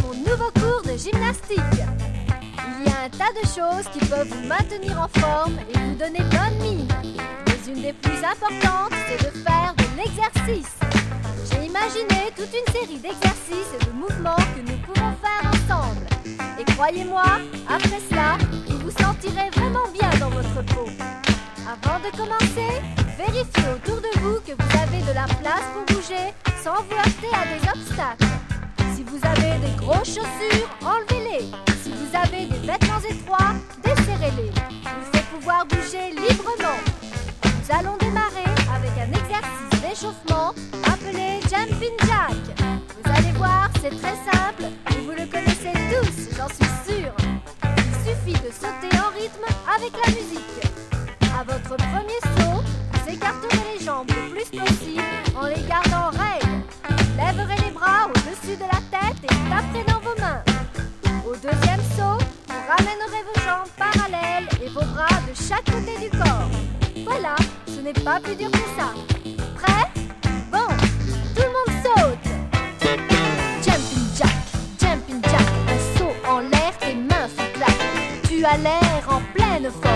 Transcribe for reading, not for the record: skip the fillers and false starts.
mon nouveau cours de gymnastique. Il y a un tas de choses qui peuvent vous maintenir en forme et vous donner bonne mine. Mais une des plus importantes, c'est de faire de l'exercice. J'ai imaginé toute une série d'exercices et de mouvements que nous pouvons faire ensemble. Et croyez-moi, après cela, vous vous sentirez vraiment bien dans votre peau. Avant de commencer, vérifiez autour de vous que vous avez de la place pour bouger sans vous heurter à des obstacles. Si vous avez des grosses chaussures, enlevez-les. Si vous avez des vêtements étroits, desserrez-les. Il faut pouvoir bouger librement. Nous allons démarrer avec un exercice d'échauffement appelé Jumping Jack. Vous allez voir, c'est très simple et vous le connaissez tous, j'en suis sûre. Il suffit de sauter en rythme avec la musique. À votre premier saut, vous écarterez les jambes le plus possible en les gardant raides. Lèverez les bras au-dessus de la tête et taperez dans vos mains. Au deuxième saut, vous ramènerez vos jambes parallèles et vos bras de chaque côté du corps. Voilà, ce n'est pas plus dur que ça. Prêt? Bon, tout le monde saute. Jumping jack, un saut en l'air, tes mains se claquent. Tu as l'air en pleine forme.